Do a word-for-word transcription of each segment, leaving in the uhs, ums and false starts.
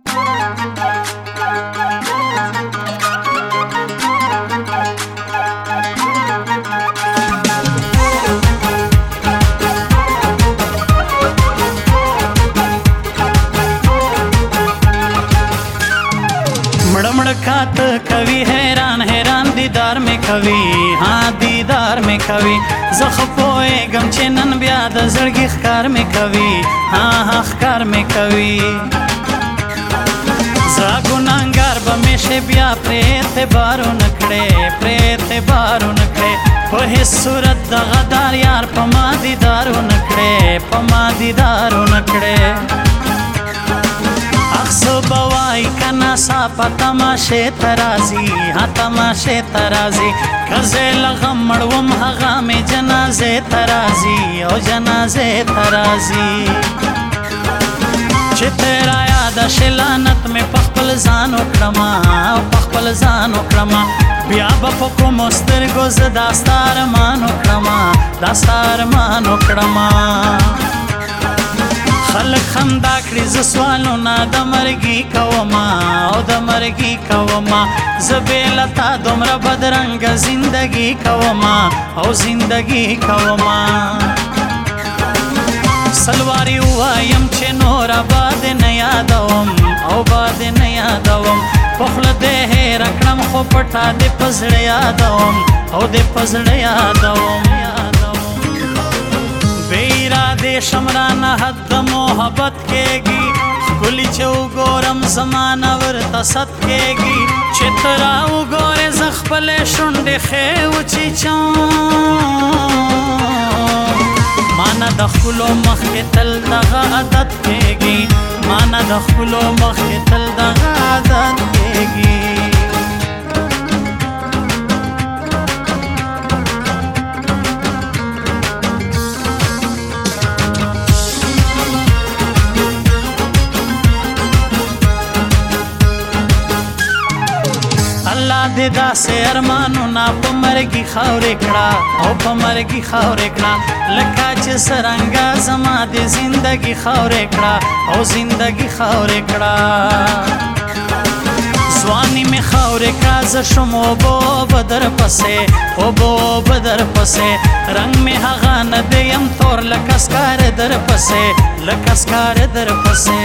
मड़मड़कात कवि हैरान हैरान दीदार में कवि हाँ दीदार में कवि ज़ख पोएगम چې نن بیا د زړګي ښکار में कवि हाँ हाँ ښکار में कवि زړه ګناهګار به مې شي بیا پرې اعتبار ونه کړې پرې اعتبار ونه کړې په هېڅ صورت د غدار یار په ما دیدار ونه کړې په ما دیدار ونه کړې اخصو بوائی کنا ساپا تماشے ترازی ہاں تماشے ترازی کزے لغم مڑوم ہغا میں جنازے ترازی او جنازے ترازی چھ تیرا یاد شلانت میں پخپل زانو کرما پخپل زانو کرما بیا بپکو مستر گوز داستار مانو کرما داستار مانو کرما خلق خندا کړي ز سوالونه د مرګي کوما او د مرګي کوما زبېلتا دومره بدرنګ زندگی کوما او زندگی کوما سلواری وایم چې نور آباد نه یادوم او باد نه یادوم پخل دې رکړم خو پټا دې پزړ یادوم او دې پزړ یادوم دے شمران حد محبت کے گی کلی چو گورم زمان ورطا ست کے گی چترا گور زخبل شنڈ خیو چی چون مانا دخلو مخ تل دغا عدد کے گی مانا دخلو مخ تل دغا عدد کے گی الله دې داسې ارمانونه په مرګي خاورې کړه او په مرګي خاورې کړه لکه چې څرنګه زما د زندګي خاورې کړه او زندګي خاورې کړه ځواني مې خاورې کړه زه شوم اوبو به در پسې اوبو به در پسې رنګ مې هغه نه دی یم تور لکه سکار در پسې لکه سکار در پسې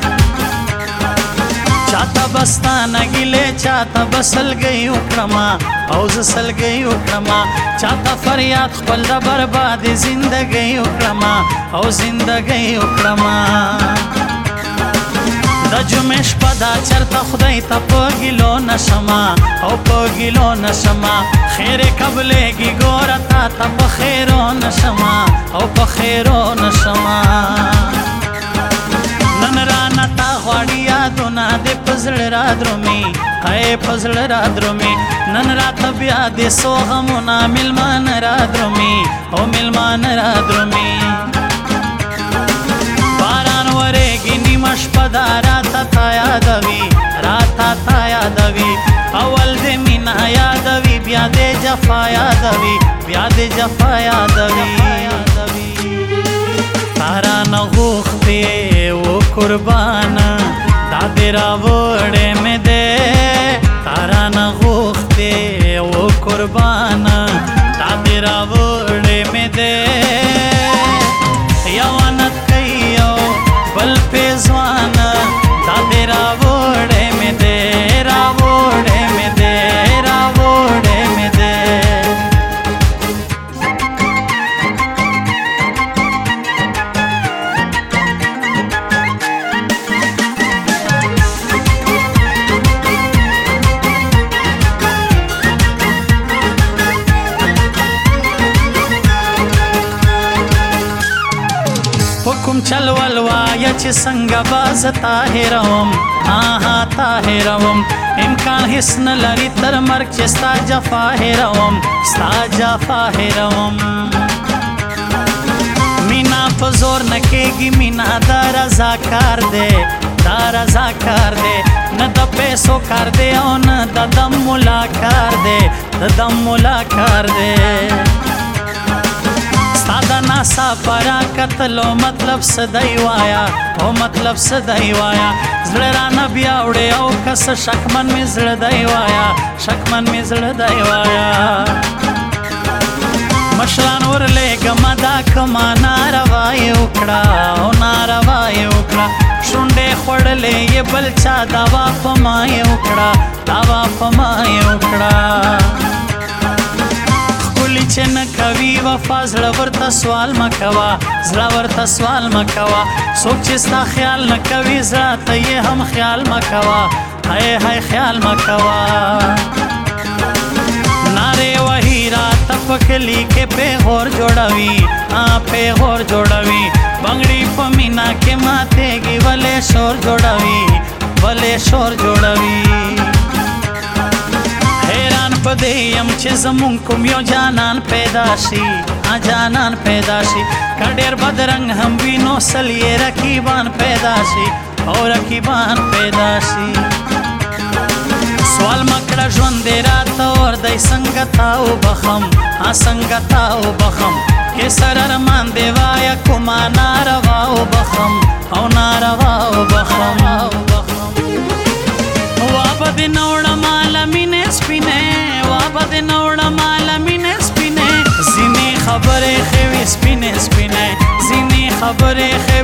چاہتا بستانا گلے چاہتا بسل گئی اکرما او زسل گئی اکرما چاہتا فریاد خپل دا برباد زندگی اکرما او زندگی اکرما دا جمعش پدا چرتا خدای تا پاگیلو نشما او پاگیلو نشما خیر قبلے گی گورا تا تا پخیرو نشما او پخیرو نشما نن رانا تا غواړي یادونه د پزړ را درومي اے پزړ را درومي نن رات بیا د سوغمونه ملمان را درومي او ملمان را درومي باران ورېږي نیمه شپه دا راته تا یادوي راته تا یادوي اول د مینا یادوي بیا د جفا یادوي بیا د جفا یادوي تارا نغوختی و قربان دادی راوڑے میں دے تارا نغوختی و قربان دادی راوڑے میں دے یوانت کئیو بل پیزوان دادی راوڑے میں دے راوڑے میں دے راوڑے میں دے حکم چل ولوایا چې څنګه باز طاهروم آها طاهروم امکان هیڅ نه لري تر مرګ چې ستا جفا هېروم ستا جفا هېروم مینا په زور نه کېږي مینا دا رضا کار دی دا رضا کار دی نه د پیسو کار دی او نه د دم ملا کار دی د دم ملا کار دی ستا ستاده ناسا پرا کتلو مطلب سدای وایا او مطلب سدای وایا زړه رانه بیا وړې او کس شکمن مې زړه دی وایا شکمن مې زړه دی وایا مشران ورلېږم دا کما ناروا یې وکړه او ناروا یې وکړه شونډې خوړلې یې بل چا دوا په ما یې وکړه دوا په ما یې وکړه ښکلي چې نه کوي وفا زړه ورته سوال مه کوه زړه ورته سوال مه کوه څوک چې ستا خیال نه کوي زړه ته یې هم خیال مه کوه هی هی خیال مه کوه نارې وهي راته په کلي کې پیغور جوړوي پیغور جوړوي بنګړي په مینا کې ماتېږي ولې شور جوړوي ولې شور جوړوي حیران په دې یم چې زمونږ کوم یو جانان پیدا شي جانان پیدا شي که ډېر بدرنګ هم وي نو سل یې رقیبان پیدا شي او رقیبان پیدا شي سوال مکړه ژوند دې راته وردی څنګه تا وبخم څنګه تا وبخم کې سر ارمان دې وایه کومه ناروا وبخم او ناروا وبخم وابه دې نه وړمه له مینې سپینې وابه دې نه وړمه له مینې سپینې ځینې خبرې ښې وي سپینې سپینې ځینې خبرې ښې